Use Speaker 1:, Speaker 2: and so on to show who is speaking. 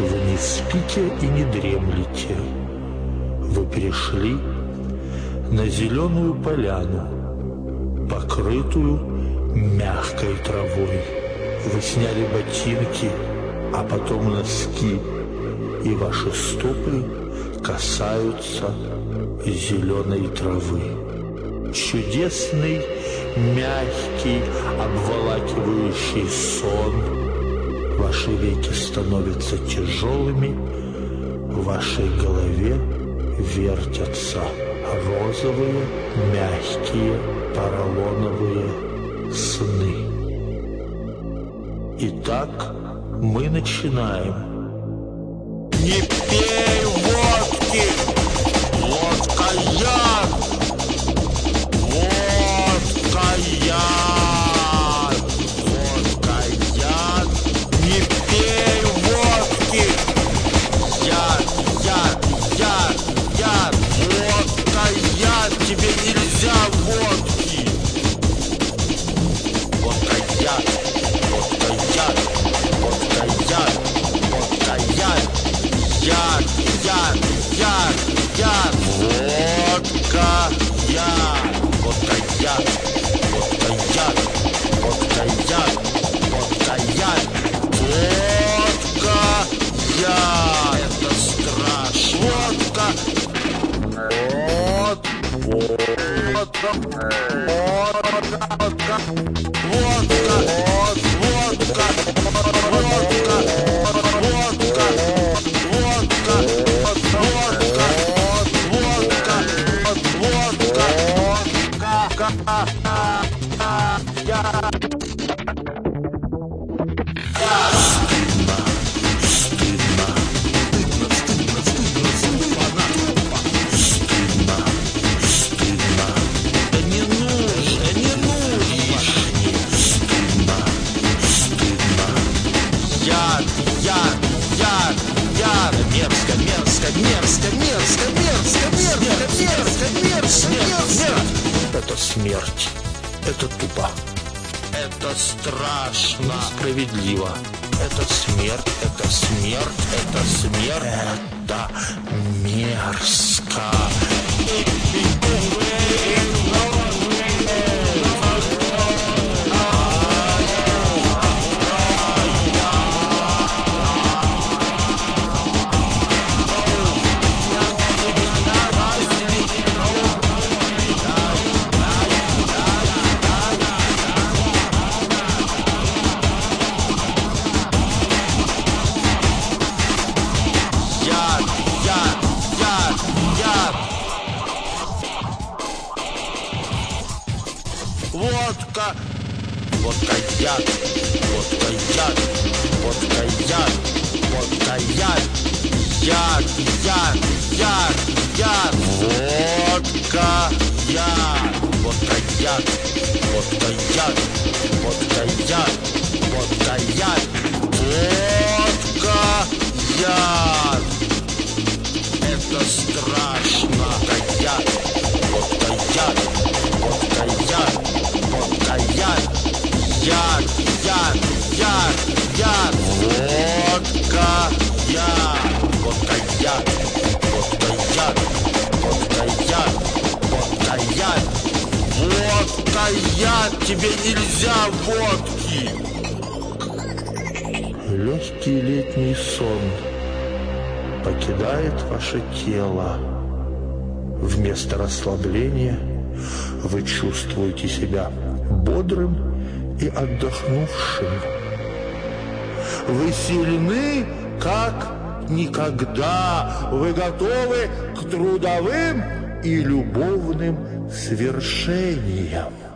Speaker 1: Вы не спите и не дремлете. Вы пришли на зеленую поляну, покрытую мягкой травой. Вы сняли ботинки, а потом носки, и ваши стопы касаются зеленой травы. Чудесный, мягкий, обволакивающий сон. Ваши веки становятся тяжелыми, в вашей голове вертятся розовые, мягкие, поролоновые сны. Итак, мы начинаем.
Speaker 2: Не пей водки! Водка яд! Водка яд! Водка яд! Не пей водки! Яд, яд, яд, яд! Водка яд! Тебе нельзя водки! Водка яд! Водка яд! Водка яд! Водка яд! Яд, яд, яд, яд! Водка яд! Водка яд! Водка яд! Водка яд! Водка яд! Водка яд! Это страшно! Водка! Водка! Водка! Водка! Водка! Водка! Водка! Мерзко, мерзко, мерзко, мерзко, мерзко, мерзко, мерзко, мерзко, мерзко.
Speaker 1: Это смерть. Это тупо.
Speaker 2: Это страшно.
Speaker 1: Справедливо. Это смерть, это смерть, это смерть. Это мерзко.
Speaker 2: Водка! Водка яд! Водка яд! Водка яд! Водка яд! Яд! Яд! Яд! Яд! Водка яд! Водка яд! Водка яд! Водка яд! Водка яд! Водка яд! Это страшно! Водка яд! Водка яд! Водка яд! Водка яд! Яд! Яд! Яд! Яд! Водка яд! Водка яд! Водка яд! Водка яд! Водка яд! Водка яд! Тебе нельзя водки!
Speaker 1: Легкий летний сон покидает ваше тело. Вместо расслабления вы чувствуете себя бодрым и отдохнувшим. Вы сильны, как никогда. Вы готовы к трудовым и любовным свершениям.